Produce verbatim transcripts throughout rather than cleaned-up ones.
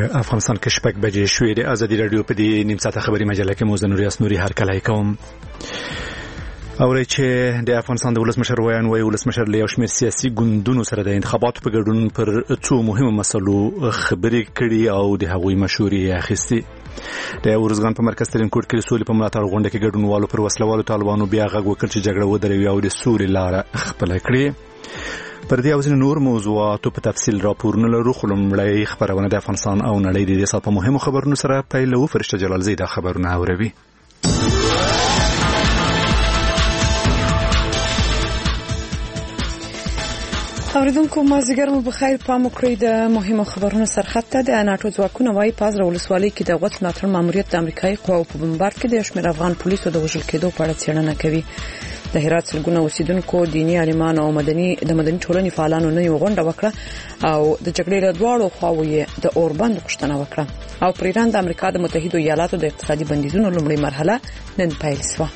افغانستان کې شپږ بجې شوې. د ازادي رادیو په دې نیم ساعته خبري مجله کې مو زه نوري اسنوري هر کله کوم. اوري چې د افغانستان د ولسمشر ویان وی ولسمشر له یو شمېر سیاسي ګوندونو سره د انتخاباتو په ګډون پر څو مهمو مسلو خبرې کړي او د هغوی مشورې اخیستي. د اورزګان په مرکز ترين کوټ کې سولې په ملاتړ غونډه کې ګډونوالو پر وسلوالو طالبانو بیا غږ وکړ چې جګړه ودروي او د سولې لار خپل کړي. پر دې او ځینې نور موضوعاتو په تفصیل راپورونه لرو، خو لومړی خبرونه د افغانستان او نړۍ د دې سات په مهمو خبرونو سره پیلوو. فرشته جلال زیدا خبرونه اوروي. اوریدونکو مازیګر مو بخیر. پام وکړئ د مهمو خبرونو سرخط ته. د ناتو ځواکونه وايي پاز ولسوالۍ کې د غوڅ ملاتړ ماموریت د امریکایي قواو په بمبارد کې د شمېر افغان پولیسو د وژل کېدو په اړه څېړنه کوي. د هرات سلګونه اوسیدونکو دیني عالمان او مدني د مدني ټولنې فعالانو نه یو غونډه وکړه او د جګړې له دواړو خواوو یې د اوربند غوښتنه وکړه. او پر ایران د امریکا د متحده ایالاتو د اقتصادي بندیزونو لومړی مرحله نن پیل شوه.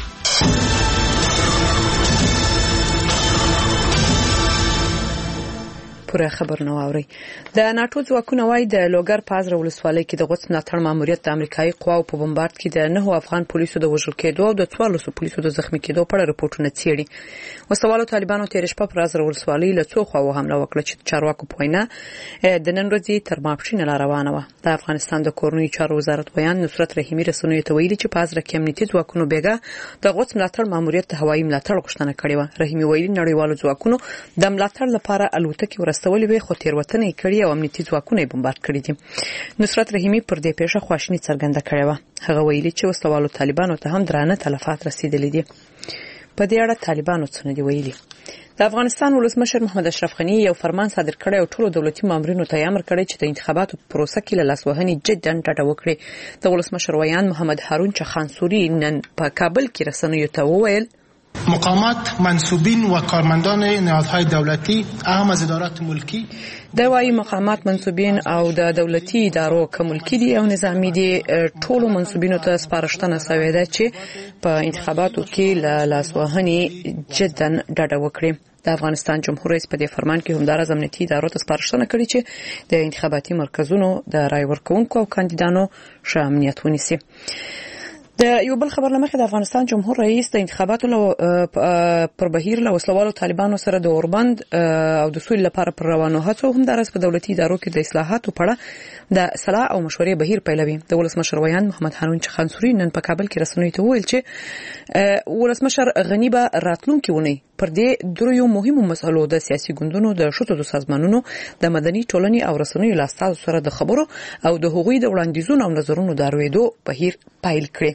پوره خبرونه واوري. د ناتو ځواکونه وايي د لوګر پاز ولسوالۍ کې د غوڅ ملاتړ ماموریت د امریکایي قواو په بمبارد کې د نهو افغان پولیسو د وژل کېدو او د څوارلسو پولیسو د زخمي کېدو په اړه رپورټونه څېړي. وسوالو طالبانو تیر شپه پر ازر ولسوالۍ له څو خواو حمله وکړه چې چارواکو په وینا د نن ورځې تر ماپښین لا روانه وه. د افغانستان د کورنیو چارو وزارت ویان نصرت رحیمي رسنیو ته ویلي چې پاز رکه امنیتي ځواکونو بیګه د غوڅ ملاتړ ماموریت د هوایي ملاتړ غوښتنه کړې و. رحیمي ویلي نړیوالو ځواکونو د ملاتړ لپاره الوتکې ورستولې وې، خو تیروتنې کړې او امنیتي ځواکونه یې بمبارد کړي دي. نصرت رحیمي پر دې پیښه خواشیني څرګنده کړې و. هغه ویلي چې وسلوالو طالبانو ته هم درانه تلفات رسیدلې دي. په دې اړه طالبانو څه نه دی ویلي. د افغانستان ولسمشر محمد اشرف غنی یو فرمان صادر کړی او ټولو دولتي مامورینو ته امر کړی چې د انتخاباتو پروسه کې له لاسوهنې جداً ډډه وکړي. د ولسمشر ویان محمد هارون چخانسوري نن په کابل کې رسنیو ته وویل مقامات منصوبین و کارمندان نهادهای دولتی اهم از ادارات ملکی د وايي مقامات منصوبین او د دولتي ادارو که ملکی دي او نظامی دي ټولو منصوبینو ته سپارښتنه شوې ده چې په انتخاباتو کې له لاسوهنې جداً ډډه وکړي. د افغانستان جمهور رئیس په دې فرمان کې همدارس امنیتي ادارو ته سپارښتنه کړې چې د انتخاباتي مرکزونو د رای ورکوونکو او کاندیدانو ښه امنیت ونیسي. د یو بل خبر لمخې د افغانستان جمهور رئیس د انتخاباتو پر بهیر له وسلوالو طالبانو سره د اوربند او د سولې لپاره پر روانو هڅو همدارس په دولتي ادارو کې د اصلاحاتو په اړه د صلاح او مشورې بهیر پیلوي. د ولسمشر ویان محمد هارون چخانسوري نن په کابل کې رسنیو ته وویل چې ولسمشر غنی به راتلونکي ونی پر دې دریو مهمو مسلو د سیاسي ګوندونو د شتو سازمانونو د مدني ټولنې او رسنیو لاستاو سره د خبرو او د هغوی د وړاندیزونو او نظرونو د اورېدو بهیر پیل کړي.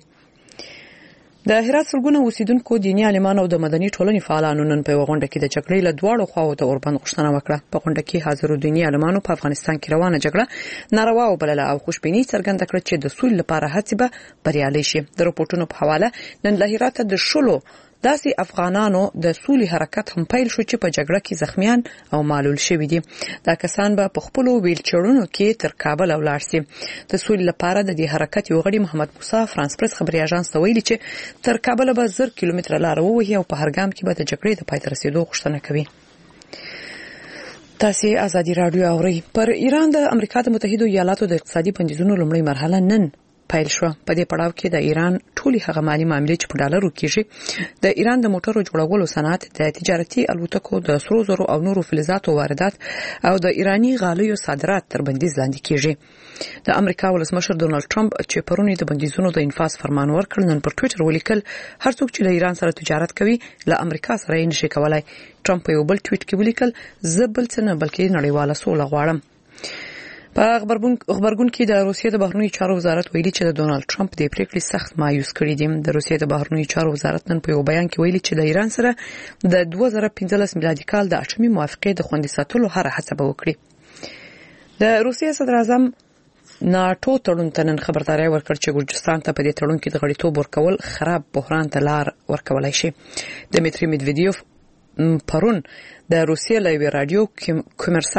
د هرات سلګونه اوسیدونکو دیني عالمان او د مدني ټولنې فعالانو نن په غونډه کې د جګړې له دواړو خواو د اوربند غوښتنه وکړه. په غونډه کې حاضرو دیني عالمانو په افغانستان کې روانه جګړه ناروا وبلله او خوشبیني څرګنده کړه چې د سولې لپاره هڅې به بریالۍ شي. د رپورټونو په حواله نن له هرات د شلو داسې افغانانو د سولې حرکت هم پیل شو چې په جګړه کې زخمیان او معلول شوي دي. دا کسان به په خپلو ویلچرونو کې تر کابل ولاړ شي. د سولې لپاره د دې حرکت یو غړي محمد موسی فرانس پریس خبري اژانس ته ویلي چې تر کابل به زر کیلومتره لار ووهي او په هرګام کې به د جګړې د پای ته رسیدو غوښتنه کوي. تاسو ازادي رادیو اورئ. پر ایران د امریکا د متحده ایالاتو د اقتصادي بندیزونو لومړی مرحله نن پیل شو. په دې پړاو کې د ایران ټولي هغه مالی معاملې چې په ډالرو کېږي، د ایران د موټرو جوړولو صنعت، د تجارتي الوتکو د سرو زرو او نورو فلزاتو واردات او د ایرانی غالیو صادرات تر بندیز لاندې کېږي. د امریکا ولسمشر ډونالد ټرمپ چې پرونی د بندیزونو د انفاذ فرمان ورکړ نن پر ټوئیټر ولیکل هر څوک چې له ایران سره تجارت کوي له امریکا سره یې نشي کولای. ټرمپ په یو بل ټویټ کې ولیکل زه بل څه نه بلکې نړیواله سوله غواړم. په خبرګون کې د روسیې د بهرنیو چارو وزارت ویلي چې د ډونالد ټرمپ د پریکړې سخت مایوس کړي دي. د روسیې د بهرنیو چارو وزارت نن په یو بیان کې ویلي چې د ایران سره د دوه زره پنځلس میلادي کال د اټومي موافقې د خوندي ساتلو هر هڅه به وکړي. د روسیې صدر اعظم ناتو تړون ته نن خبرداري ورکړ چې ګورجستان ته په دې تړون کې د غړیتوب ورکول خراب بحران ته لار ورکولای شي. دمیتری مدویدیوف پرون د روسیې له رادیو کومرسانت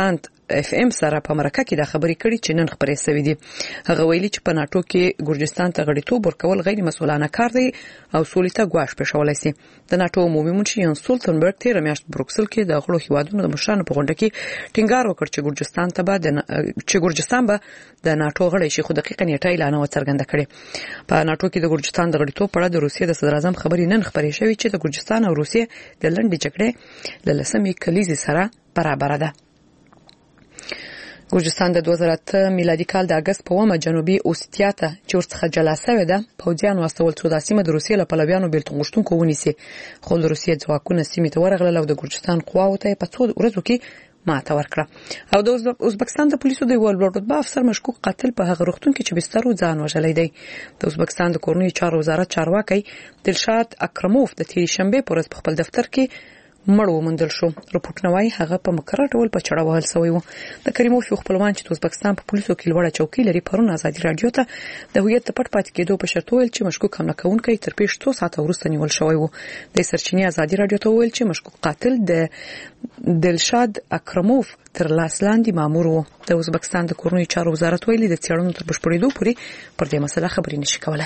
اف ام سره په مرکه کې د خبرې کړي چې نن خبرې سوي دي. هغه ویلي چې په ناتو کې ګورجستان ته غړیتوب ورکول غیر مسؤلانه کار دی او سولې ته ګواښ پېښولی شي. د ناتو عمومي منشي یان سولتنبرګ تیر میاشت بروکسل کې د غړو هیوادونو د مشرانو په غونډه کې ټینګار وکړ چې ګورجستان ته به د چې ګورجستان به د ناتو غړی شي، خو دقیقاً نیټه اعلان وڅرګنده کړې. په ناتو کې د ګورجستان د غړیتوب په اړه د روسیې د صدر اعظم خبرې نن خبرې شوې چې د ګورجستان او روسیې د لنډې جګړې له لسمې کلیزې سره برابر ده. ګورجستان د دوه زره اته میلادي کال د اگست په اومه جنوبي اوستیا ته چې ورڅخه جلا شوې ده پوځیانو استول څو د سیمه د روسیې له پلویانو بیلتون غوښتونکو ونیسي، خو د روسیې ځواکونه سیمې ته ورغلل او د ګورجستان قواو ته په څو ورځو کې ماته ورکړه. او د ازبکستان د پولیسو د یو لوړ رتبه افسر مشکوک قاتل په هغه روغتون کې چې بستر ځان وژلی دی. د ازبکستان د کورنیو چارو وزارت چارواکي دلشاد اکرموف د تیری شنبه پر ورځ په خپل دفتر کې مړ ومندل شو. رپورټ نوای هغه په مکرر ډول په چړه وهل شوی و. د کریموف یو خپلوان چې د ازبکستان په پولیسو کې لوړه چوکۍ لري پرون ازادي رادیو ته د هویت پټ پاتې کېدو په شرط ویل چې مشکوک حمله کوونکی تر پیښ څو ساعته وروسته نیول شوی و. د سرچینې ازادي رادیو ته ویل چې مشکوک قاتل د دلشاد اکرموف تر لاس لاندې مامور و. د ازبکستان د کورنیو چارو وزارت ویلي د څېړنو تر بشپړېدو پورې پر دې مسله خبرې نشي کولای.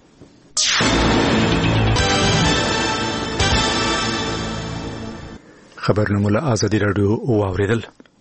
خبرونه له ازادي رادیو واوریدل.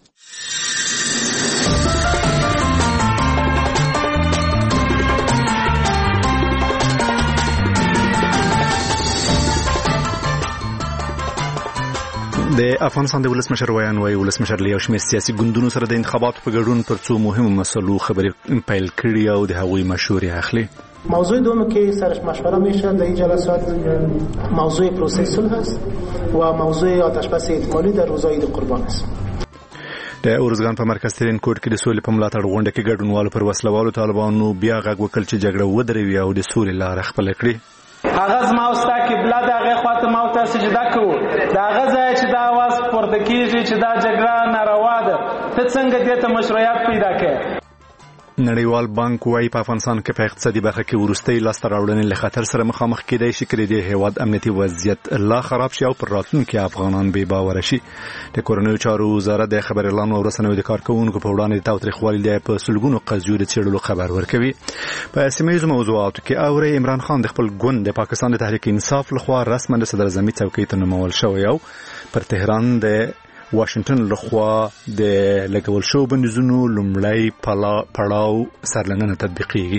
د افغانستان د ولسمشر ویان وایي ولسمشر له یو شمېر سیاسي ګوندونو سره د انتخاباتو په ګډون پر څو مهمو مسلو خبرې پیل کړي او د هغوی مشورې اخلي. موضوع دوم که سرش مشوره میشه در این جلسات موضوع پروسه صلح است و موضوع آتش بس احتمالی در روزهای د قربان است. د اورزګان په مرکز ترین کوټ کې د سولې په ملاتړ غونډه کې ګډونوالو پر وسلوالو طالبانو بیا غږ وکړ چې جګړه ودروي او د سولې لار خپل کړي. هغه زما او ستا قبله د هغې خواته ما ورته سجده کوو، د هغه ځای چې دا اواز پورته کېږي چې دا جګړه ناروا ده، ته څنګه دې ته مشروعیت پیدا کړې؟ نړیوال بانک وايي په افغانستان کې په اقتصادي برخه کې وروستۍ لاسته راوړنې له خطر سره مخامخ کېدای شي چې د هیواد امنیتي وضعیت لا خراب شي او پر راتلونکي افغانان بې باوره شي. د کورنیو چارو وزارت د خبر اعلان او رسنیو د کارکونکو په وړاندې د تاوتریخوالي د په سلګونو قضیو د څېړلو خبر ورکوي. په سیمه ییزو موضوعاتو کې اوري عمران خان د خپل ګوند د پاکستان د تحریک انصاف لخوا رسما د صدر اعظمي څوکۍ ته نومول شوی او پر تهران د واشنگټن لخوا د لګول شو بندیزونو لومړی پړاو سرلننه تطبیقیږي.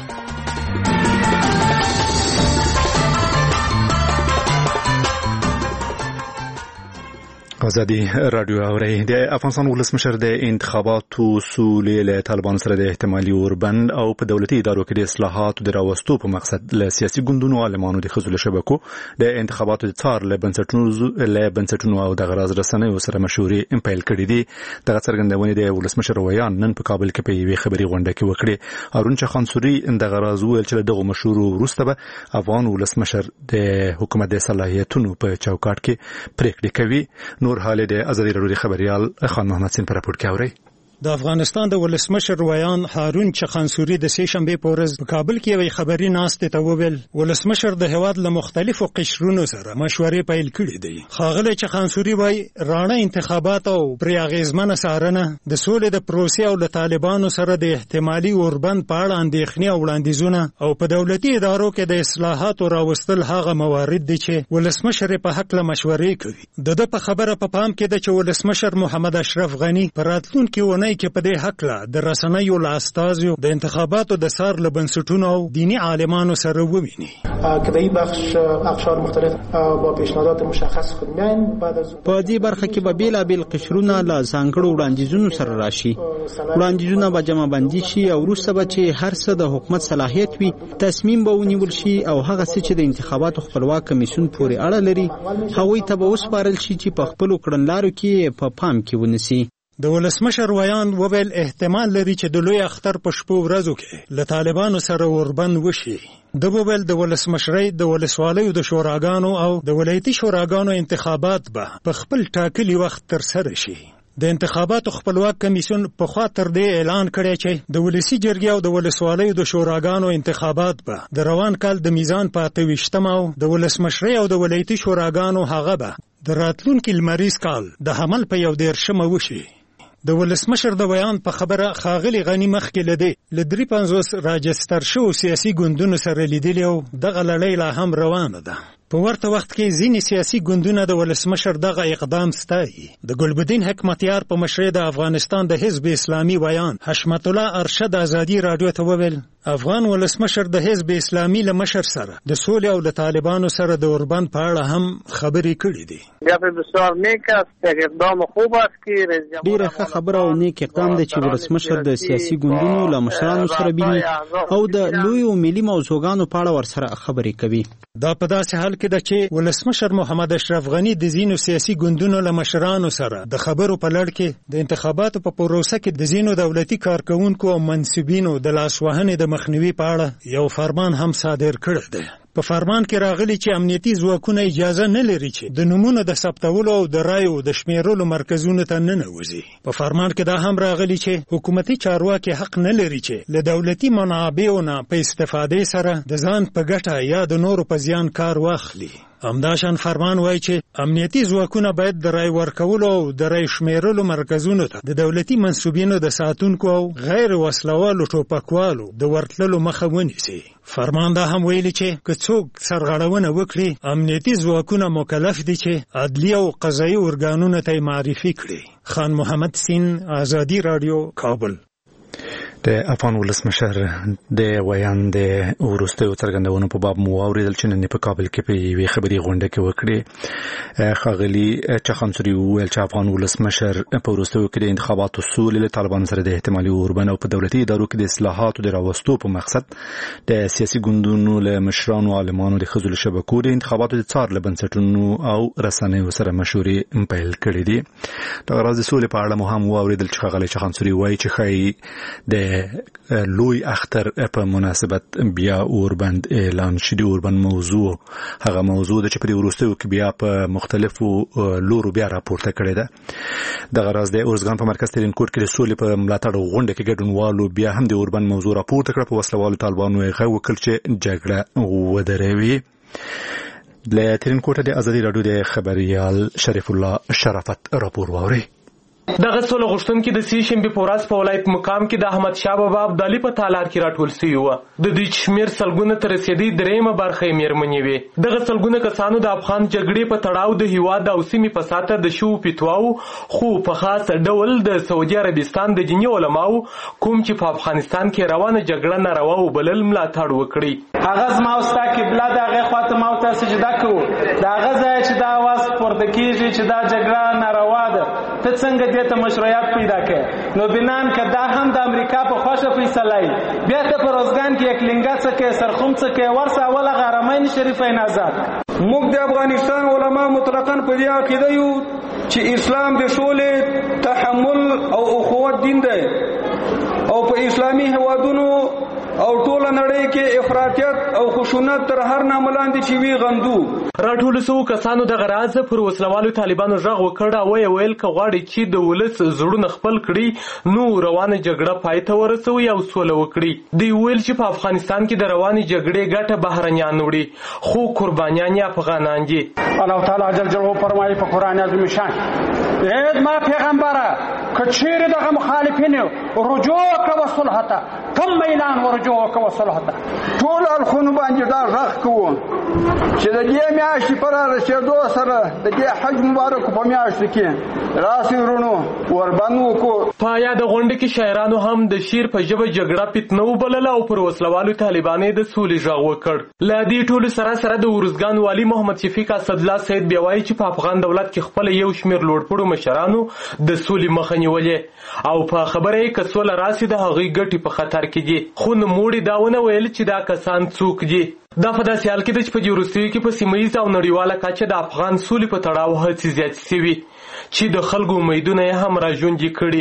ازادي رادیو اوري. د افغانستان ولسمشر د انتخاباتو سولې له طالبانو سره د احتمالي اوربند او په دولتي ادارو کې د اصلاحاتو د راوستو په مقصد له سیاسي ګوندونو عالمانو د خزل شبکو د انتخاباتو د څار له بنسټونو له بنسټونو او د غراز رسنیو سره مشورې امپایل کړې دي. د څرګندونې د ولسمشر ویان نن په کابل کې په یوې خبري غونډه کې وکړي. هارون چخانسوري د غراز ویل چې دغه مشورو وروسته به افغان ولسمشر د حکومت د صلاحیتونو په چوکاټ کې پریکړې کوي. نور حال د ازادي رادیو خبريال خان محمد سین پر راپور کې اوري. د افغانستان د ولسمشر ویان هارون چخانسوري د سه شنبه په ورځ په کابل کې یوې خبري ناستې ته وویل ولسمشر د هواد له مختلفو قشرونو سره مشورې پیل کړې دي. خاغله چخانسوري وایي راڼه انتخابات او پرې اغیزمنه څارنه د سولې د پروسې او له طالبانو سره د احتمالي اوربند په اړه اندېښنې او وړاندیزونه او په دولتي ادارو کې د اصلاحاتو راوستل هغه موارد دي چې ولسمشر په حق له مشورې کوي. د د په خبره په پام کې ده چې ولسمشر محمد اشرف غنی په راتلونکي ونه کې په دې حق لا د رسنیو له استازو د انتخاباتو د سار له بنسټونو او دینی عالمانو سره وویني. که به این بخش اقشار مختلف با پیشنهادات مشخص خود میان بعد از په دې برخه کې به بیلابیل قشرونه له ځانګړو وړاندیزونو سره راشي. وړاندیزونه به جمع بندي شي او وروسته به چې هر څه د حکومت صلاحیت وي تصمیم به ونیول شي او هغه څه چې د انتخاباتو خپلواک کمیسیون پورې اړه لري هغوی ته به وسپارل شي چې په خپلو کړنلارو کې په پام کې ونیسي. د ولسمشر ویان وویل احتمال لري چې د لوی اختر په شپو ورځو کې له طالبانو سره اوربند وشي. د وویل د ولسمشرۍ د ولسوالیو د شوراګانو او د ولایتي شوراګانو انتخابات به په خپل ټاکلي وخت ترسره شي. د انتخاباتو خپلواک کمیسیون په خوا تر دې اعلان کړی چې د ولسی جرګې او د ولسوالیو د شوراګانو انتخابات به د روان کال د میزان په اته ویشتمه او د ولسمشرۍ او د ولایتي شوراګانو هغه به د راتلونکي لمریز کال د حمل په یو دیرشمه وشي. د ولسمشر د بیان په خبره ښاغلي غني مخکې له دې له درې پنځوس راجستر شوو سیاسي ګوندونو سره لیدلي او دغه لړۍ لا هم روانه ده. په ورته وخت کې ځینې سیاسي ګوندونه د ولسمشر دغه اقدام ستایي. د ګلبدین حکمتیار په مشرۍ د افغانستان د حزب اسلامي ویان حشمت الله ارشد ازادي رادیو ته وویل افغان ولسمشر د حزب اسلامي له مشر سره د سولې او د طالبانو سره د اوربند په اړه هم خبرې کړې دي. ډیره ښه خبره او نیک اقدام دی چې ولسمشر د سیاسي ګوندونو له مشرانو سره ویني او د لویو ملي موضوعګانو په اړه ورسره خبرې کوي. دا په داسې حال کې ده چې ولسمشر محمد اشرف غني د ځینو سیاسي ګوندونو له مشرانو سره د خبرو په لړ کې د انتخاباتو په پروسه کې د ځینو دولتي کارکونکو او منصبینو د لاسوهنې د مخنیوي په اړه یو فرمان هم صادر کړی دی. په فرمان کې راغلي چې امنیتي ځواکونه اجازه نه لري چې د نومونو د ثبتولو او د رایو د شمیرلو مرکزونو ته ننوځي. په فرمان کې دا هم راغلي چې حکومتي چارواکي حق نه لري چې له دولتي منابعو نه په استفادې سره د ځان په ګټه یا د نورو په زیان کار واخلي. همداشان فرمان وایي چې امنیتي ځواکونه باید د رای ورکولو او د رای شمیرلو مرکزونو ته د دولتي منصوبینو د ساتونکو او غیر وسلوالو ټوپکوالو د ورتللو مخه ونیسي. فرمان دا هم ویلي چې که څوک سرغړونه وکړي امنیتي ځواکونه مکلف دي چې عدلیه او قضایي ارګانونو ته معرفي کړي. خان محمد سین، آزادي رادیو، کابل. د افغان ولسمشر د ویان د وروستیو څرګندونو په باب مو واورېدل چې نن په کابل کې په یوې خبري غونډه کې وکړې. ښاغلي چخانسوري وویل چې افغان ولسمشر په وروستیو کې د انتخاباتو سولې له طالبانو سره د احتمالي اوربند او په دولتي ادارو کې د اصلاحاتو د راوستو په مقصد د سیاسي ګوندونو له مشرانو عالمانو د ښځو له شبکو د انتخاباتو د څار له بنسټونو او رسنیو سره مشورې پیل کړې دي. دغه راز د سولې په اړه مو هم واورېدل چې ښاغلي چخانسوري وایي چې ښایي د لوی اختر په مناسبت بیا اوربند اعلان شي. د اوربند موضوع هغه موضوع ده چې په دې وروستیو کې بیا په مختلفو لورو بیا راپورته کړې ده. دغه راز د اورزګان په مرکز ترینکوټ کې د سولې په ملاتړ غونډه کې ګډونوالو بیا هم د اوربند موضوع راپورته کړه. په وسلوالو طالبانو یې غږ وکړ چې جګړه ودروي. له ترینکوټه د ازادي راډیو د خبريال شریف الله شرافت راپور واوري. دغه سول غشتونکو د سی شنبه په ورځ په ولایت مقام کې د احمد شاه بابا عبدالي په تالار کې راټول شوی و. د دې شمیر سلګونه تر رسیدي درېمه برخه میرمنې وي. دغه سلګونه کسانو د افغان جګړې په تړاو د هیواد او سیمې په ساته د شو پیتواو خو په خاص ډول د سعودي عربستان د دیني علماو کوم چې په افغانستان کې روانه جګړه ناروا او بلل ملاتړ وکړي. هغه ما واستاک بلاد هغه خاطر ما ته سجده کوو. دا غزا چې دا واس پورته کیږي چې دا جګړه ناروا ده. ته څنګه ته مشروعیت پیدا کړي نو بنان که دا هم د امریکا په خوښه فیصله ای بیا ته په روزګان کې یک لنګا څخه سرخوم څخه ورسا ولا غرامین شریفین آزاد. موږ د افغانستان علما مطلقاً په دې عقیده یو چې اسلام د سولې تحمل او اخوت دین دی او په اسلامي هوادونو او ټول نړۍ کې افراطیت او خشونت تر هر نامه لاندې چې وی غندو. راټول سو کسانو د غراز پر وسلوالو طالبانو ژغ وکړه او ویل ک غواړي چې د ولس زړونه خپل کړي نو روانه جګړه پای ته ورسوي او سوله وکړي. دی ویل چې په افغانستان کې د رواني جګړې ګټه بهرنیان وړي خو قربانیان یې افغانان دي. الله تعالی جل جلاله فرمایي په قران عظیم شان اې ما پیغمبره کچېره دغه مخالفین رجوع کوي صلح ته کم اعلان ورجوع کوي صلح ته ټول الخونو باندې دا غږ کوو چې د دې میاشتې پر رسېدو سره د دې حج مبارک په میاشت کې راسي ورونو وربند وکړو. په یاد غونډه کې شاعرانو هم د شیر په ژبه جګړه پیتنو بلله او پر وسلوالو طالبانې د سولې ژغ وکړ. له دې ټولو سره سره د ورزګان والی محمد شفیق اسدالله سید بیا وایي چې په افغان دولت کې خپل یو شمیر لوړپوړو مشرانو د سولې مخه نیولې او په خبره یې که سوله راسي د هغوی ګټې په خطر کې دي. خو نوموړي دا ونه ویل چې دا کسان څوک دي. دا په داسې حال کې ده چې په دې وروستیو کې په سیمه ییزه او نړیواله کچه د افغان سولې په تړاو هڅې زیاتې سوي چې د خلکو امیدونه یې هم راژوندي کړي.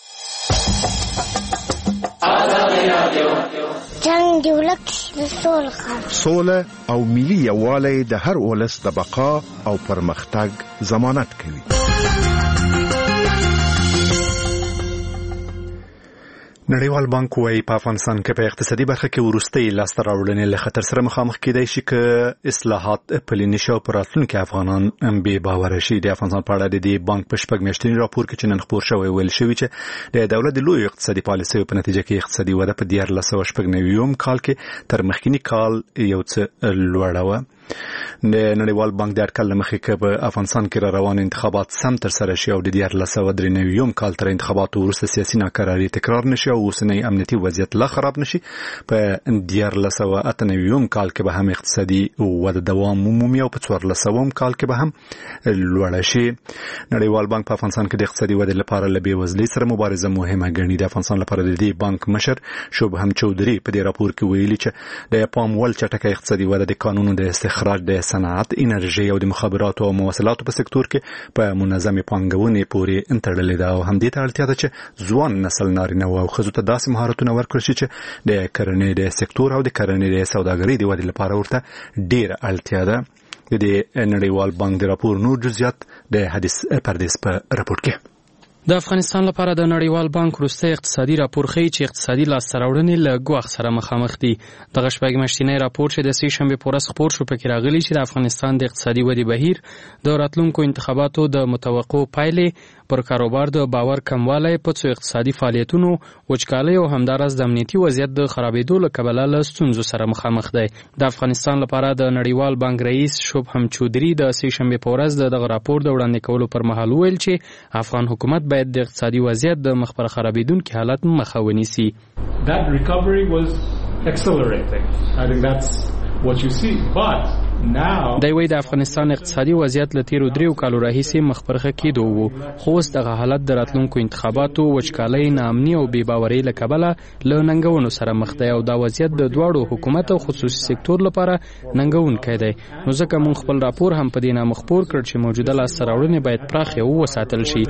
جنګ د ولک د سولې سوله او ملي یووالی د هر ولس د بقا او پرمختګ ضمانت کوي. نړیوال بانک وايي په افغانستان کې په اقتصادي برخه کې وروستي لاسته راوړنې له خطر سره مخامخ کېدای شي چې اصلاحات پلي نشي او پر راتلونکي افغانان بې باوره شي. د افغانستان په اړه د دې بانک په شپږ میاشتني راپور کې چې نن خپور شوی ویل شوی چې د دولت د لوی اقتصادي پالیسیو په نتیجه کې اقتصادي وده په دیارلس سوه شپږ نوي کال کې تر مخکینی کال یو څه لوړه وه. د نړیوال بانک د اټکل مخې کې په افغانستان کې را روان انتخابات سم تر سره شي او د دیارلس سوه درې نوي کال تر انتخاباتو وروسته سیاسي ناکراري تکرار نشي او اوسنی امنیتي وضعیت لا خراب نشي. په دیارلس سوه اته نوي کال کې به هم اقتصادي وده دوام عمومي او په څوارلس سوه کال کې به هم لوړه شي. نړیوال بانک په افغانستان کې د اقتصادي ودې لپاره له بېوزلۍ سره مبارزه مهمه ګڼي. د افغانستان لپاره د دې بانک مشر شبهم چودري په دې راپور کې ویلي چې د پام وړ چټکه اقتصادي وده د قانونو د استخراج د صنعت، انرژي او د مخابراتو او مواصلاتو په سکتور کې په منظمې پانګونې پورې تړلې ده او همدې ته اړتیا ده چې ځوان نسل نارینه او ښځو ته داسې مهارتونه ورکړل شي چې د کرنې د سکتور او د کرنې د سوداګرۍ د ودې لپاره ورته ډېره اړتیا ده. د نړیوال بانک د راپور نور جزئیات د حدیث پردیس په راپور کې. د افغانستان لپاره د نړیوال بانک وروستی اقتصادي راپور ښیي چې اقتصادي لاسته راوړنې له ګواښ سره مخامخ دي. دغه شپږ میاشتنی راپور چې د سې شنبې په ورځ خپور شو پکې راغلي چې د افغانستان د اقتصادي ودې بهیر، د راتلونکو انتخاباتو د متوقع پایلې، پر کاروبار د باور کموالی، په څو اقتصادي فعالیتونو وچکالۍ او همداراز د امنیتي وضعیت د خرابېدو له کبله له ستونزو سره مخامخ دی. د افغانستان لپاره د نړیوال بانک رئیس شبهم چودري د سې شنبې په ورځ د دغه راپور د وړاندې کولو پر مهال وویل چې افغان حکومت باید د اقتصادي وضعیت د مخ پر خرابېدونکي حالت مخه ونیسي. That recovery was accelerating. I think that's what you see. But دی وایي د افغانستان اقتصادي وضعیت له تیرو دریو کالو راهیسې مخ پر ښه کېدو و، خو اوس دغه حالت د راتلونکو انتخاباتو، وچکالۍ، ناامني او بې باورۍ له کبله له ننګونو سره مخ دی او دا وضعیت د دواړو حکومت او خصوصي سکتور لپاره ننګونکی دی. نو ځکه موږ خپل راپور هم په دې نامه خپور کړ چې موجوده لاسته راوړنې باید پراخې او وساتل شي.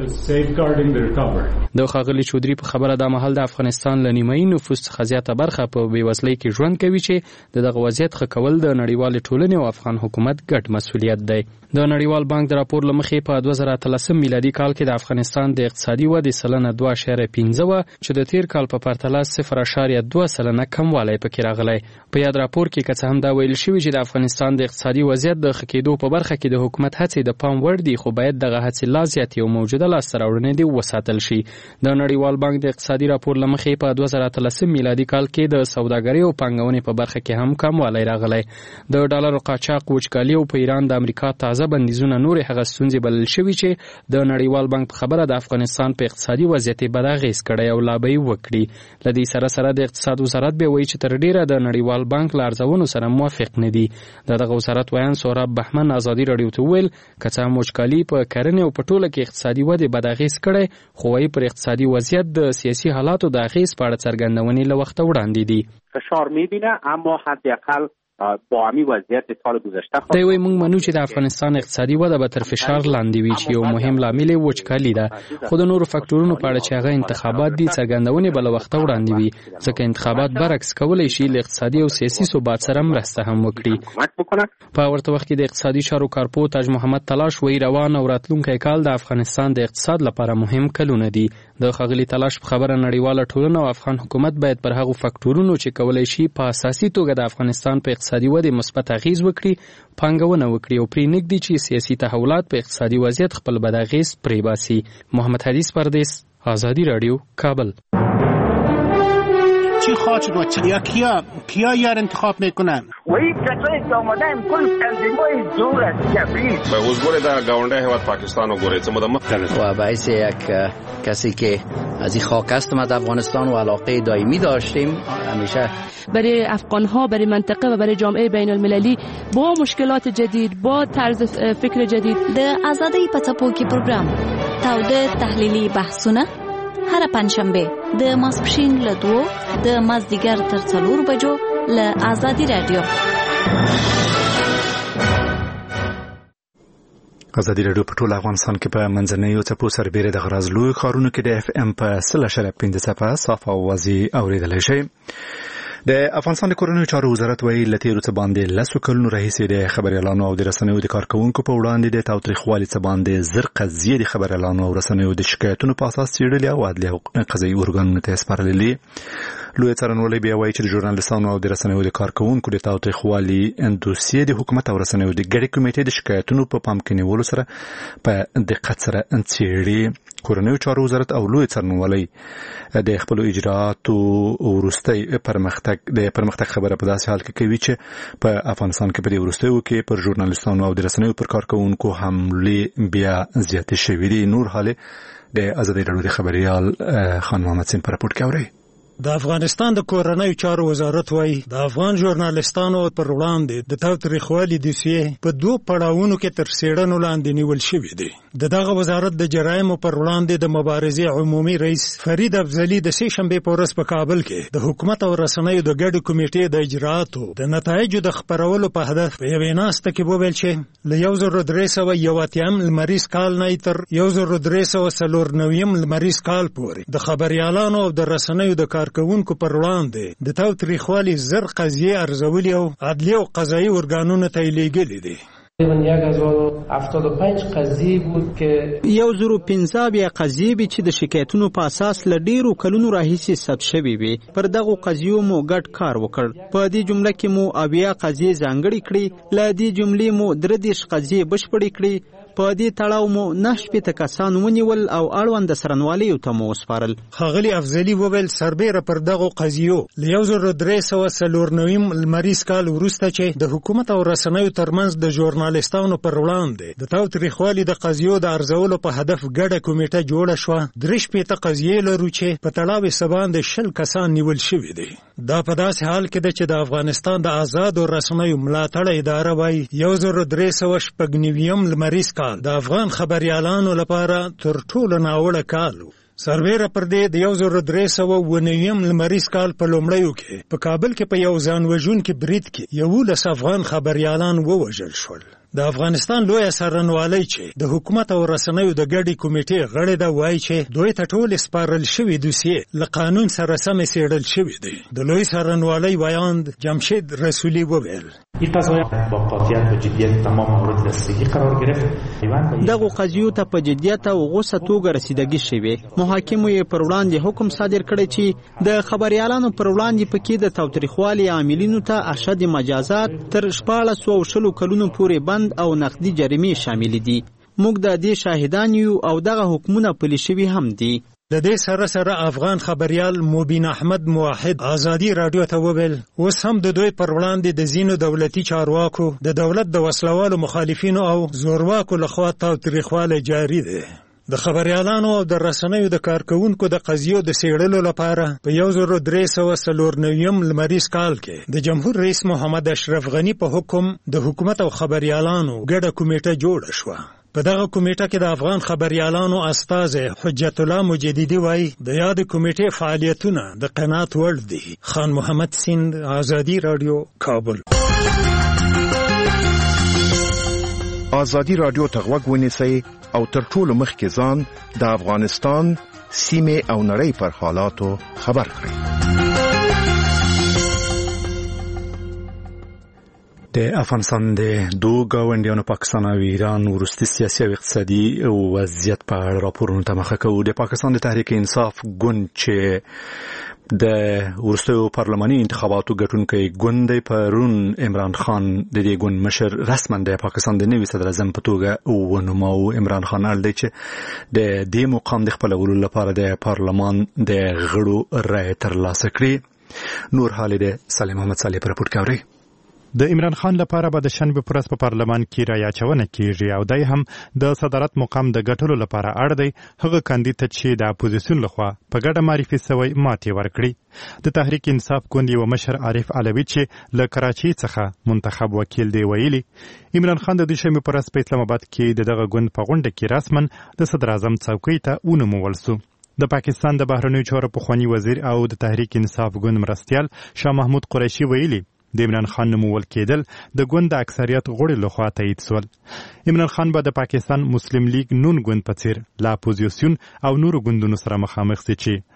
د ښاغلي چودري په خبره دا مهال د افغانستان له نیمایي نفوس څخه زیاته برخه په بېوزلۍ کې ژوند کوي چې د دغه وضعیت ښه کول د نړیوالې ټولنې او افغان حکومت ګډ مسؤلیت دی. د نړیوال بانک د راپور له مخې په دوه زره اتلسم میلادي کال کې د افغانستان د اقتصادي ودې سلنه دوه اعشاریه پنځه وه چې د تیر کال په پرتله صفر اعشاریه دوه سلنه کموالی پکې راغلی. په یاد راپور کې که څه هم دا ویل شوي چې د افغانستان د اقتصادي وضعیت د ښه کېدو په برخه کې د حکومت هڅې د پام وړ دي، خو باید دغه هڅې لا زیاتې او موجوده لاسته راوړنې دې وساتل شي. د نړیوال بانک د اقتصادي راپور له مخې په دوه زره اتلسم میلادي کال کې د سوداګرۍ او پانګونې په برخه کې هم کموالی راغلی. د ډالرو قاچاق، وچکالي او په ایران د امریکا تازه بندیزونه نورې هغه ستونزې بلل شوي چې د نړیوال بانک په خبره د افغانستان په اقتصادي وضعیت یې بد اغېز کړی او لا به یې وکړي. له دې سره سره د اقتصاد وزارت بیا وایي چې تر ډېره د نړیوال بانک له ارزونو سره موافق نه دي. د دغه وزارت ویان سهراب بهمن ازادي راډیو ته وویل که څه هم وچکالي په کرنې او په ټوله کې اقتصادي ودې بد اغېز کړی، خو وایي پر اقتصادي وضعیت د سیاسي حالاتو د اغېز په اړه څرګندونې له وخته وړاندې دي. فشار می‌بینه اما حداقل با همی وضعیت سال گذشته دی وایي موږ منو چې د افغانستان اقتصادي وده به تر فشار لاندې وي چې یو مهم لامل یې وچکالي ده، خو د نورو فکټورونو په اړه چې هغه انتخابات دي څرګندونې به له وخته وړاندې وي، ځکه انتخابات برعکس کولی شي له اقتصادي او سیاسي ثبات سره مرسته هم وکړي. په ورته وخت کې د اقتصادي چارو کارپو تاج محمد تلاش وایي روان او راتلونکی کال د افغانستان د اقتصاد لپاره مهم کلونه دي. د ښاغلي تلاش په خبره نړیواله ټولنه او افغان حکومت باید پر هغو فکټورونو چې کولی شي په اساسي توګه د افغانستان په اقتصادي ودې مثبت اغېز وکړي پانګونه وکړي او پرې نږدي چې سیاسي تحولات په اقتصادي وضعیت خپل بد اغېز پرې باسي. محمد حدیث پردیس، آزادی رادیو، کابل. چی خواهد شد و چی کیا کیا یار انتخاب میکنن؟ وی کسایی که آمدن کل تنظیمای دور از جبریل به حضور در گاونده هیواد پاکستان و گوره چه مختلف و باعث یک کسی که از این خاک است ما افغانستان و علاقه دائمی داشتیم همیشه برای افغان‌ها، برای منطقه و برای جامعه بین المللی با مشکلات جدید، با طرز فکر جدید. د آزادۍ په څپو کې پروګرام تاوده تحلیلي بحثونه هر پنځشنبه د ماسپښین له دوه د مازدیګر تر څلور بجو له آزادی رادیو. آزادی رادیو په ټول افغانستان کې په منځنیو څپو سربېره د غراز لوی ښارونو کې د اف ام په سل اعشاریه پنځه صفر صاف اوازې اورېدلی شئ. د افغانستان د کورنیو چارو وزارت ویلي له تېرو څه باندې لسو کلونو راهیسې د خبریالانو او د رسنیو د کارکوونکو په وړاندې د تاوتریخوالي څه باندې زر قضیې د خبریالانو او رسنیو د شکایتونو په اساس څېړلې او عدلي او قضایي ارګانونو ته سپارلې. لوی څارنوالۍ بیا وایي چې د ژورنالستانو او د رسنیو د کارکوونکو د تاوتریخوالي دوسیې د حکومت او رسنیو د ګډې کمیټې د شکایتونو په پام کې نیولو سره په دقت سره څېړي. کورنیو چارو وزارت او لوی څارنوالۍ د خپلو اجراءاتو وروستی پرمختګ د پرمختګ خبره په داسې حال کې کوي چې په افغانستان کې په دې وروستیو کې پر ژورنالستانو او د رسنیو پر کارکوونکو حملې بیا زیاتې شوې دي. نور حالې د ازادي راډیو د خبریال خان محمد سین په راپورټ کې اورئ. د افغانستان د کورنیو چارو وزارت وایي د افغان ژورنالستانو پر وړاندې د تاوتریخوالي دوسیې په دوه پړاوونو کې تر څېړنو لاندې نیول شوې دي. د دغه وزارت د جرایمو پر وړاندې د مبارزې عمومي رئیس فرید افضلي د سې شنبې په ورځ په کابل کې د حکومت او رسنیو د ګډې کمیټې د اجراءاتو د نتایجو د خپرولو په هدف په یوې ناسته کې وویل چې له یو زر درې سوه یو اتیایم لمریز کال نه تر یو زر درې سوه څلور نویم لمریز کال پورې د خبریالانو او د رسنیو د کارکوونکو پر وړاندې د تاوتریخوالي زر قضیې ارزولي او عدلي او قضایي ارګانونو ته یې لیږلي دي. یک هزار و هفتاد و پنج قضیه بود که یو زرو پنځه بیا قضیې به چې د شکایتونو په اساس له ډیرو کلونو راهیسې ثبت شوي وي. پر دغو قضیو مو ګډ کار وکړ. په دې جمله کې مو اویا قضیې ځانګړې کړې. له دې جملې مو درې دېرش قضیې بشپړې کړې. په دې تړاو مو نهه شپېته کسان ونیول او اړونده څارنوالیو ته مو وسپارل. ښاغلي افضلي وویل سربیره پر دغو قضیو له یو زر درې سوه څلور نویم لمریز کال وروسته چې د حکومت او رسنیو ترمنځ د ژورنالستانو پر وړاندې د تاوتریخوالي د قضیو د ارزولو په هدف ګډه کمیټه جوړه شوه. درې شپېته قضیې لرو چې په تړاو یې څه باندې شل کسان نیول شوي دي. دا په داسې حال کې ده چې د افغانستان د آزادو رسنیو ملاتړ اداره وایي یو زر درې سوه شپږ نویم لمریز کال د افغان خبریالانو لپاره تر ټولو ناوړه کال و. سربیره پر دې د یو زر درې سوه اووه نویم لمریز کال په لومړیو کې په کابل کې په یو ځان وژونکي برید کې یولس افغان خبریالان ووژل شول. د افغانستان لویه څارنوالۍ چې د حکومت او رسنیو د ګډې کمیټې غړې ده وایي چې دوی ته ټولې سپارل شوي دوسیې له قانون سره سمې څېړل شوي دي. د لوی څارنوالۍ ویاند جمشید رسولي وویل این قضایا با قاطعیت و جدیت تمام مورد رسیدگی قرار گرفت. دغو قضیو ته په جدیت او غوسه توګه رسیدګي شوې. محاکمو یې پر وړاندې حکم صادر کړی چې د خبریالانو پر وړاندې پکې د تاوتریخوالي عاملینو ته اشد مجازات تر شپاړس سوه شلو کلونو پورې بند او نقدي جریمې شامل دي. موږ د دې شاهدان یو او دغه حکمونه پلي شوي هم دي. د دې سره سره افغان خبریال مبین احمد موحد ازادي راډیو ته وویل اوس هم د دوی پر وړاندې د ځینو دولتي چارواکو د دولت د وسلوالو مخالفینو او زورواکو لخوا تاوتریخوالی جاري دی. د خبریالانو او د رسنیو د کارکوونکو د قضیو د څېړلو لپاره په یو زر درې سوه څلور نویم لمریز کال کې د جمهور رئیس محمد اشرف غني په حکم د حکومت او خبریالانو ګډه کمیټه جوړه شوه. په دغه کمیټه کې د افغان خبریالانو استازی حجت الله مجددي وایي د یاد کمیټې فعالیتونه د قناعت وړ دي. خان محمد سیند، ازادي راډیو، کابل. ازادي راډیو ته غوږ ونیسئ او تر ټولو مخکې ځان د افغانستان سیمې او نړۍ پر حالاتو خبر کړئ. د افغانستان د دوه ګاونډیانو پاکستان او ایران وروستي سیاسي او اقتصادي وضعیت په اړه راپورونه ته مخه کوو. د پاکستان د تحریک انصاف ګوند چې د وروستیو پارلماني انتخاباتو ګټونکی ګوند دی پرون عمران خان د دې ګوند مشر رسما د پاکستان د نوي صدر اعظم په توګه ونوماو. عمران خان اړ دی چې د دې مقام د خپلولو لپاره د پارلمان د غړو رایې ترلاسه کړي. نور حال د سلیم محمد صالح پر راپورټ کوي. د عمران خان لپاره به د شنبه پر ورځ په پارلمان کې رایه اچونه کیږي او دای هم د صدارت مقام د ګټلو لپاره اړ دی هغه کاندید چې د اپوزیسیون لخوا په ګډه معرفي شوی ماتې ورکړي. د تحریک انصاف ګوند یو مشر عارف علوي چې له کراچۍ څخه منتخب وکیل دی ویلي عمران خان د دوشنبه پر ورځ په اسلام آباد کې دغه ګوند په غونډه کې رسما د صدر اعظم څوکۍ ته ونومول شو. د پاکستان د بهرنیو چارو پخوانی وزیر او د تحریک انصاف ګوند مرستیال شاه محمود قریشي ویلي د عمران خان نومول کېدل د ګوند د اکثریت غړو لخوا تایید شول. عمران خان به د پاکستان مسلم لیگ نون ګوند په څیر لا اپوزیسیون او نورو ګوندونو سره مخامخ شي چې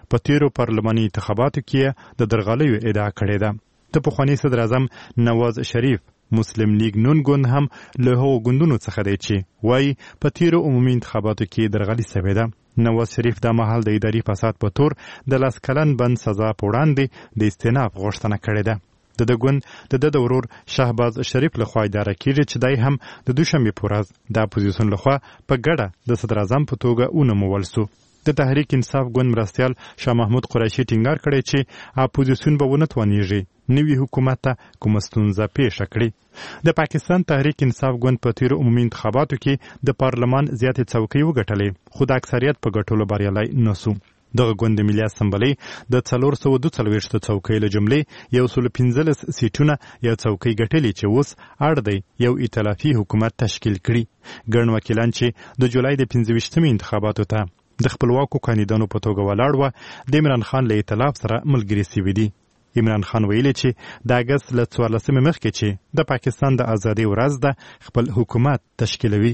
په تیرو پارلماني انتخاباتو کې د درغلیو ادعا کړې ده. د پخواني صدر اعظم نواز شریف مسلم لیگ نون ګوند هم له هغو ګوندونو څخه دی چې وایي په تیرو عمومي انتخاباتو کې درغلي سوې ده. نواز شریف دا مهال د اداري فساد په تور د لس کلن بند سزا په وړاندې د استیناف غوښتنه کړې ده. د د ګوند د د ورور شهباز شریف لخوا اداره کیږي چې دای هم د دوشنبه په ورځ د اپوزیسیون لخوا په ګډه د صدر اعظم په توګه ونومول سو. د تحریک انصاف ګوند مرستیال شاه محمود قریشي ټینګار کړی چې اپوزیسیون به ونه توانیږي نوی حکومت ته کومه ستونزه پیښه کړي. د پاکستان تحریک انصاف ګوند په تیرو عمومي انتخاباتو کې د پارلمان زیاتې څوکۍ وګټلې خو د اکثریت په ګټلو بریالی نه سو. دغه ګوند ملي اسمبلی د څلور سوه دوه څلوېښت څوکۍ له جملې یو سل پنځلس سیټونه یا څوکۍ ګټلې چې اوس اړ دی یو ائتلافي حکومت تشکیل کړي. ګڼ وکیلان چې د جولای د پنځه ویشتمې انتخاباتو ته د خپلواکو کاندیدانو په توګه ولاړ وه د عمران خان له ائتلاف سره ملګري سوي دي. عمران خان ویلي چې د اګست له څوارلسمې مخکې چې د پاکستان د ازادۍ ورځ ده خپل حکومت تشکیلوي.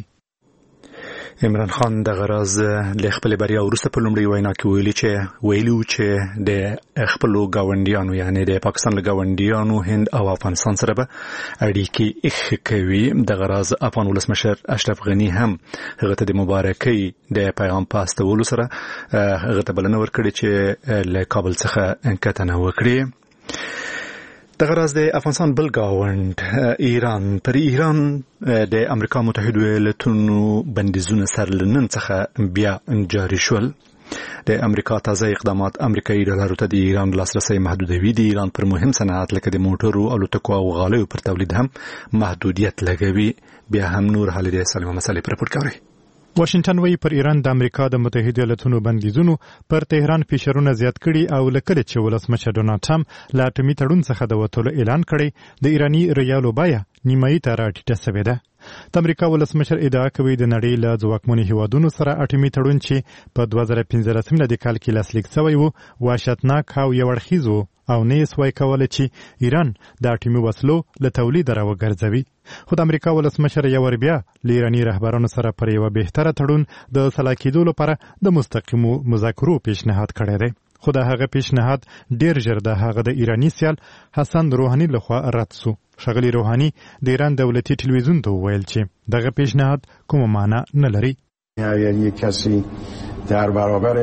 عمران خان د غراز له خپل بریا وروسته په لومړي وینا کې ویلي چې ویلو چې د خپل گاونډیانو یعنی د پاکستان له گاونډیانو هند او افغانستان سره به اړیکې ښه کوي. د غراز افغان ولسمشر اشرف غنی هم هغه ته د مبارکۍ د پیغام په استولو سره هغه ته بلنه ورکړي چې له کابل څخه کتنه وکړي. د غراز د افغانستان بل گاوند ایران پر ایران د امریکا متحده ایالاتونو بندیزونه سر لنن څخه بیا جاری شول. د امریکا تازه اقدامات امریکایي ډالرو ته د ایران لاسرسي محدودوي. د ایران پر مهم صنعت لکه د موټرو الوتکو او غالیو پر تولید هم محدودیت لګوي. بیا هم نور حالد سلیمه مسلې پر پورت کوي. واشنگټن وی پر ایران د امریکا د متحده ایالاتونو بندیزونو پر تهران فشارونه زیات کړي او لکه چې ولسمشر ډونالد ټرمپ لا اټومي تړون څخه د وټولو اعلان کړي د ایرانی ریالو بیه نیمایي ته راټیټه شوې ده. د امریکا ولسمشر ادعا کوي د نړۍ له ځواکمنو هیوادونو سره اټومي تړون چې په دوه زره پنځلسم د کال کې لاسلیک شوی و وحشتناک او یو اړخیز و او نه یې سوای کولی چې ایران د اټومي وسلو له تولید راوګرځوي. خو د امریکا ولسمشر یو ور بیا له ایرانی رهبرانو سره پر یو بهتره تړون د سلا کېدو لپاره د مستقیمو مذاکرو پیشنهاد کړی دی. خو د هغه پیشنهاد ډیر ژر د هغه د ایرانی سیال حسن روحانی لخوا رد سو. ښاغلی روحانی د ایران دولتي ټلویزیون ته وویل چې دغه پیشنهاد کومه معنا نه لري. اگر یک کسی در برابر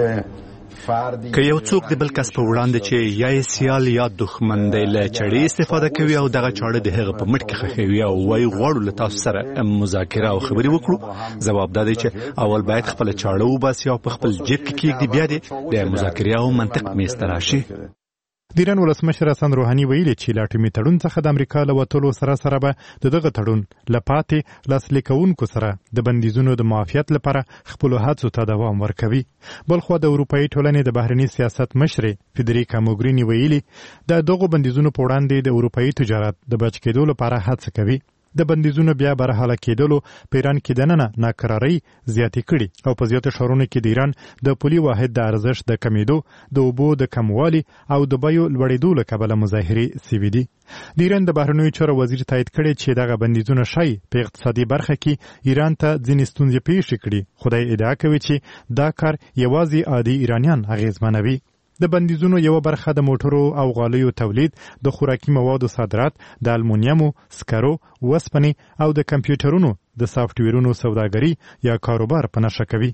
که یو څوک د بل کس په وړاندې چې یا یې سیال یا دښمن دی له چړې استفاده کوي او دغه چاړه د هغه په مټ کې خښوي او وایي غواړو له تاسو سره مذاکره او خبرې وکړو، ځواب دا دی چې اول باید خپله چاړه وباسي او په خپل جیب کې کېږدي، بیا دې د مذاکرې او منطق میز ته راشي. د ایران ولسمشر حسن روحانی ویلي چې له اټومي تړون څخه د امریکا له وتلو سره سره به د دغه تړون له پاتې لاسلیک کوونکو سره د بندیزونو د معافیت لپاره خپلو هڅو ته دوام ورکوي. بلخوا د اروپایي ټولنې د بهرني سیاست مشرې فیدریکا موګریني ویلي د دغو بندیزونو په وړاندې د اروپایي تجارت د بچ کېدو لپاره هڅه کوي. د بندیزونو بیا برحاله کېدلو په ایران کې دننه ناکرارۍ زیاتې کړي او په زیاتو ښارونو کې د ایران د پولي واحد د ارزښت د کمیدو، د اوبو د کموالي او د بیو لوړېدو له کبله مظاهرې سوي دي. د ایران د بهرنیو چارو وزیر تایید کړی چې دغه بندیزونه ښایي په اقتصادي برخه کې ایران ته ځینې ستونزې پیښې کړي، خو دی ادعا کوي چې دا کار یوازې عادي ایرانیان اغېزمنوي. د بندیزونو یو برخه د موټرو او غالیو تولید، د خوراکي موادو صادرات، د المونیمو، سکرو، وسپنې او د کمپیوټرونو د سافټویرونو سوداګري یا کاروبار په نښه کوي.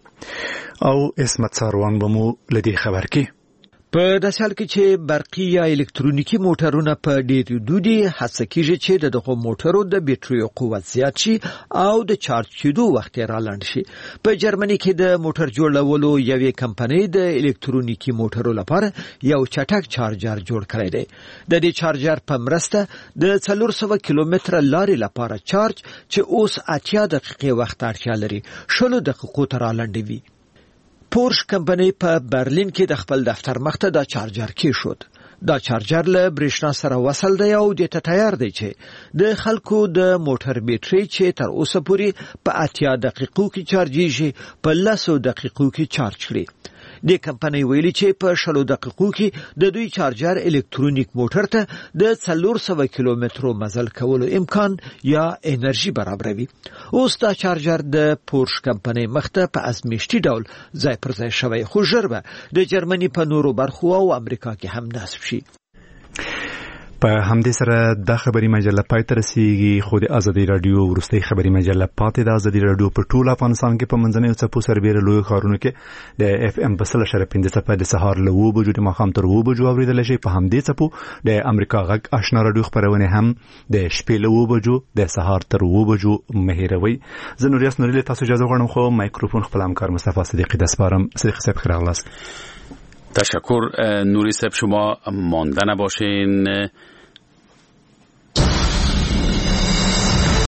او اسمت ساروان به مو لدې خبر کې په داسې حال کې چې برقي یا الکترونیکي موټرونه په ډېر دودي هڅه کېږي چې د دغو موټرو د بیټریو قوت زیات شي او د چارج کېدو وخت یې رالنډ شي. په جرمني کې د موټر جوړولو یوې کمپنۍ د الکترونیکي موټرو لپاره یو چټک چارجر جوړ کړی دی. د دې چارجر په مرسته د څلور سوه کیلومتره لارې لپاره چارج چې اوس اتیا دقیقې وخت اړتیا لري شلو دقیقو ته رالنډوي. پورش کمپنۍ په برلین کې د خپل دفتر مخته دا چارجر کېښود. دا چارجر له برېښنا سره وصل دی او دې ته تیار دی چې د خلکو د موټر بیټرۍ چې تر اوسه پورې په اتیا دقیقو کې چارجېږي په لسو دقیقو کې چارج کړي. د کمپنۍ ویلي چې په شلو دقیقو کې د دوی چارجر الکترونیک موټر ته د څلور سوه کیلومترو مزل کولو امکان یا انرژي برابروي. اوس دا چارجر د پورش کمپنۍ مخته په ازمیښتي ډول ځای پر ځای شوی، خو ژر به د جرمني په نورو برخو او امریکا کې هم نصب شي. په همدې سره د خبري مجله پای ته رسیږي، خو د ازادي رادیو وروستۍ خبري مجله پاتې د ازادي رادیو په ټول افغانستان کې په منځنیو څپو سربېره لوی ښارونو کې د اف ام په سل اشاریه پنځه څپه د سهار له اوه بجو د ماښام تر اوه بجو اورېدلی شي. په همدې څپو د امریکا غږ آشنا رادیو خپرونې هم د شپې له اوه بجو د سهار تر اوه بجو مه هېروئ. زه نوریاس نوري له تاسو اجازه غواړم، خو مایکروفون خپل همکار مصطفی صدیقی ته سپارم. صدیقی صاحب خیر راغلاست. تشکر نوری صاحب، شما مانده نباشین.